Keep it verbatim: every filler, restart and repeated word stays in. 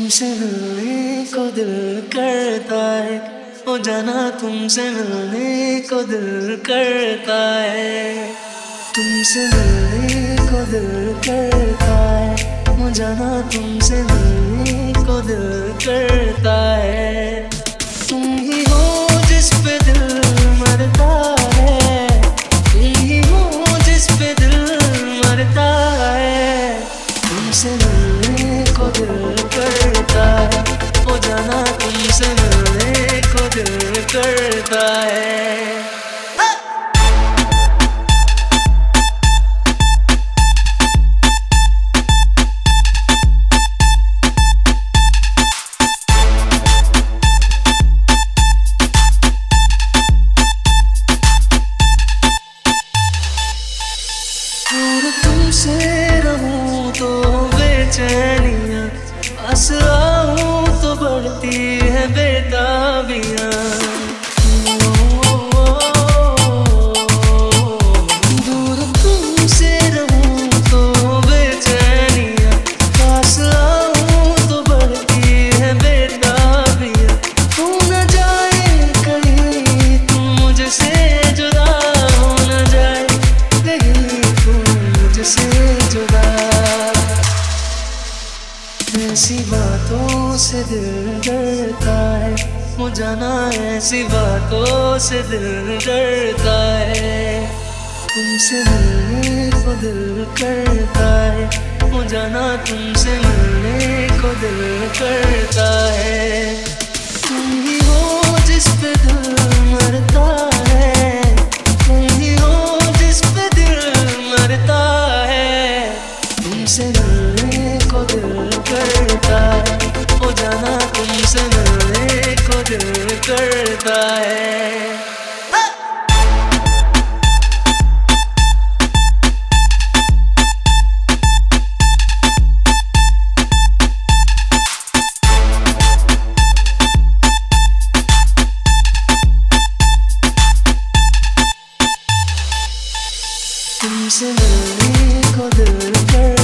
तुमसे मिलने को दिल करता है, ओ जाना तुमसे मिलने को दिल करता है। तुमसे मिलने को दिल करता है, ओ जाना तुमसे मिलने को दिल करता है। तुम ही हो जिस पे दिल मरता है, तुम ही हो जिस पे दिल मरता है। तुमसे मिलने को दिल करता है, ओ जाना तुमसे मिलने को दिल करता है। दूर तुमसे रहूं तो बेचैनियां, पास आऊं तो बढ़ती है बेताबियां। दूर तुमसे रहूं तो बेचैनियां, पास आऊं तो बढ़ती है बेताबियां। हो न जाए कहीं तुम मुझसे जुदा, हो न जाए कहीं तुम मुझसे जुदा। ऐसी बातों से दिल डरता है, वो जाना ऐसी बातों से दिल डरता है। तुमसे मिलने को दिल करता है, वो जाना तुमसे मिलने को दिल करता है। तुम ही हो जिस पे दिल मरता है, तुम ही हो जिस पे दिल मरता है। तुमसे मिलने को दिल करता है, ओ जाना तुमसे मिलने को दिल करता है। तुमसे मिलने को दिल कर